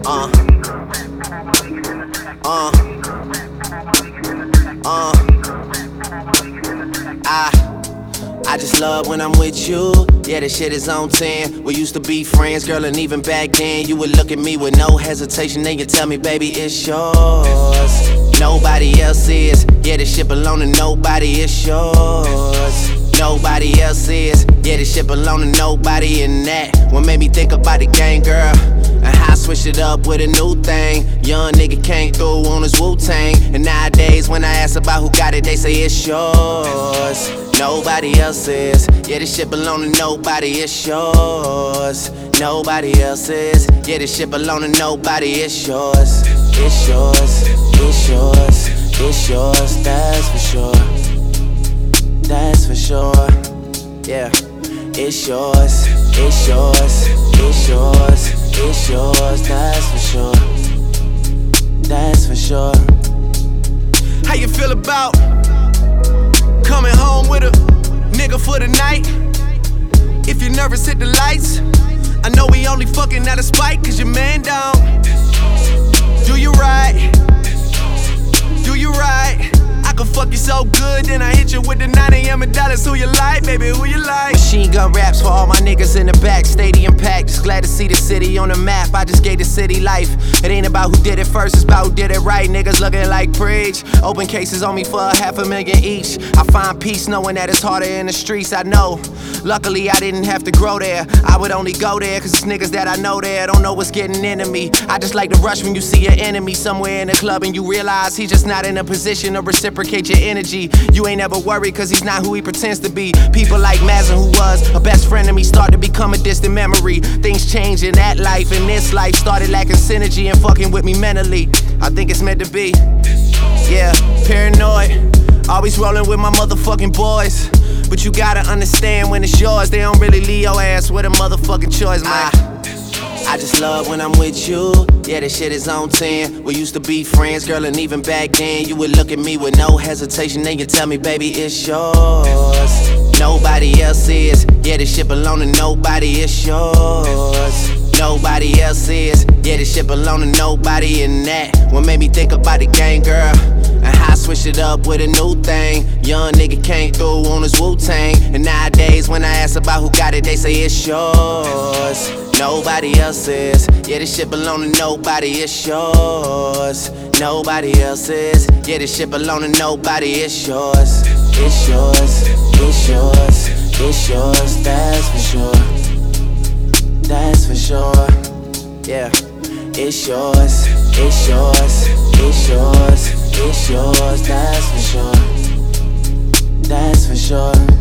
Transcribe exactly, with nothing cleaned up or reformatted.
Uh. Uh. Uh. I. I just love when I'm with you. Yeah, this shit is on ten. We used to be friends, girl, and even back then you would look at me with no hesitation. Then you tell me, baby, it's yours. Nobody else is. Yeah, this shit belong to nobody, it's yours. Nobody else is. Yeah, this shit belong to nobody, and that what made me think about the game, girl. And how I switched it up with a new thing. Young nigga came through on his Wu-Tang. And nowadays when I ask about who got it, they say it's yours. Nobody else is. Yeah, this shit belong to nobody, it's yours. Nobody else is. Yeah, this shit belong to nobody, it's yours. It's yours, it's yours, it's yours, that's for sure. That's for sure. Yeah, it's yours, it's yours, it's yours, it's yours, that's for sure. That's for sure. How you feel about coming home with a nigga for the night? If you're nervous, hit the lights. I know we only fucking out of spite, cause your man down. Do you right? Do you right? I can fuck you so good, then I hit you with the nine A M and dollars. Who you like, baby, who you like? Machine gun raps for all my niggas in the back. Stadium packed, just glad to see the city on the map. I just gave the city life. It ain't about who did it first, it's about who did it right. Niggas looking like preach. Open cases on me for a half a million each. I find peace knowing that it's harder in the streets, I know. Luckily I didn't have to grow there. I would only go there cause it's niggas that I know there don't know what's getting into me. I just like to rush when you see your enemy somewhere in the club and you realize he's just not in a position to reciprocate your energy. You ain't ever worried cause he's not who he pretends to be. People like Mazin, who was a best friend of me, start to become a distant memory. Things change in that life, and this life started lacking synergy and fucking with me mentally. I think it's meant to be. Yeah, paranoid, always rolling with my motherfucking boys. But you gotta understand when it's yours, they don't really leave your ass with a motherfucking choice, man. I, I just love when I'm with you. Yeah, this shit is on ten. We used to be friends, girl, and even back then you would look at me with no hesitation. Then you tell me, baby, it's yours. Nobody else is. Yeah, this shit belong to nobody, it's yours. Nobody else is. Yeah, this shit belong to nobody, and that what made me think about the game, girl. And how I switched it up with a new thing. Young nigga came through on his Wu-Tang. And nowadays when I ask about who got it, they say it's yours. Nobody else is. Yeah, this shit belong to nobody, it's yours. Nobody else is. Yeah, this shit belong to nobody, it's yours. It's yours, it's yours, it's yours, that's for sure. That's for sure. Yeah, it's yours, it's yours, it's yours, it's yours, that's for sure. That's for sure.